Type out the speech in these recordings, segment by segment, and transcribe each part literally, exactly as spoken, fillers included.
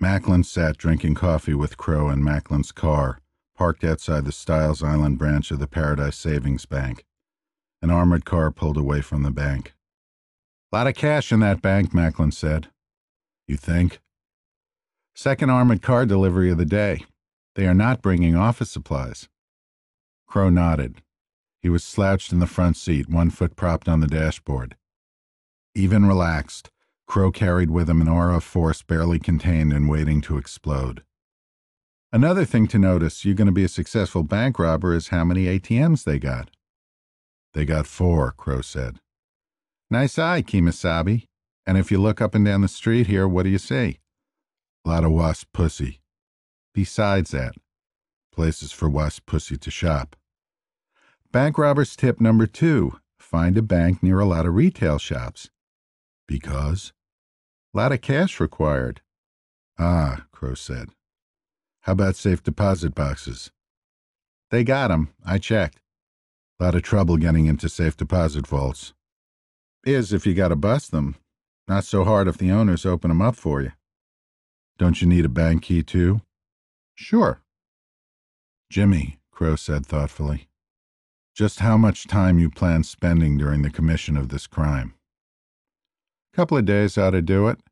Macklin sat drinking coffee with Crow in Macklin's car, parked outside the Stiles Island branch of the Paradise Savings Bank. An armored car pulled away from the bank. "Lot of cash in that bank," Macklin said. "You think?" "Second armored car delivery of the day. They are not bringing office supplies." Crow nodded. He was slouched in the front seat, one foot propped on the dashboard. Even relaxed, Crow carried with him an aura of force barely contained and waiting to explode. "Another thing to notice, you're going to be a successful bank robber, is how many A T Ms they got." "They got four," Crow said. "Nice eye, Kemosabe. And if you look up and down the street here, what do you see?" "Lot of wasp pussy." "Besides that, places for wasp pussy to shop." "Bank robbers tip number two. Find a bank near a lot of retail shops." "Because?" "Lot of cash required." "Ah," Crow said. "How about safe deposit boxes?" "They got 'em. I checked." "Lot of trouble getting into safe deposit vaults." "Is if you got to bust them. Not so hard if the owners open 'em up for you." "Don't you need a bank key, too?" "Sure." "Jimmy," Crow said thoughtfully, "just how much time you plan spending during the commission of this crime?" "Couple of days ought to do it."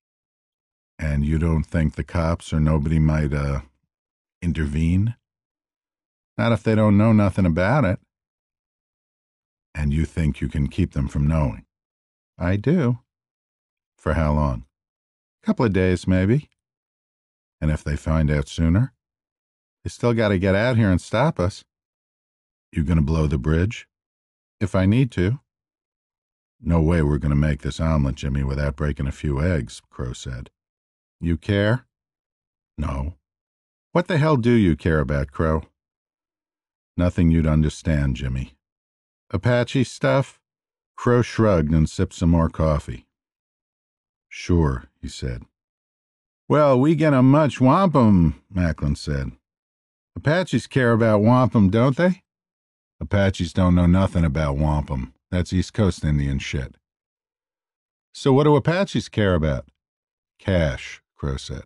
"And you don't think the cops or nobody might, uh, intervene?" "Not if they don't know nothing about it." "And you think you can keep them from knowing?" "I do." "For how long?" "Couple of days, maybe." "And if they find out sooner?" "They still got to get out here and stop us." "You gonna blow the bridge?" "If I need to." "No way we're gonna make this omelet, Jimmy, without breaking a few eggs," Crow said. "You care?" "No." "What the hell do you care about, Crow?" "Nothing you'd understand, Jimmy." "Apache stuff?" Crow shrugged and sipped some more coffee. "Sure," he said. "Well, we get 'em much wampum," Macklin said. "Apaches care about wampum, don't they?" "Apaches don't know nothing about wampum. That's East Coast Indian shit." "So what do Apaches care about?" "Cash," Crow said.